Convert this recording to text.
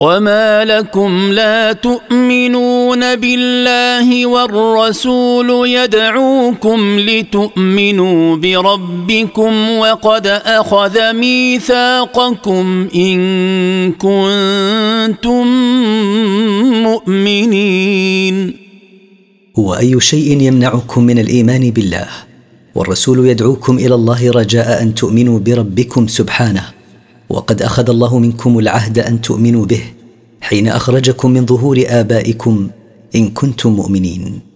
وما لكم لا تؤمنون بالله والرسول يدعوكم لتؤمنوا بربكم وقد أخذ ميثاقكم إن كنتم مؤمنين. وأي شيء يمنعكم من الإيمان بالله والرسول يدعوكم إلى الله رجاء أن تؤمنوا بربكم سبحانه، وقد أخذ الله منكم العهد أن تؤمنوا به حين أخرجكم من ظهور آبائكم إن كنتم مؤمنين.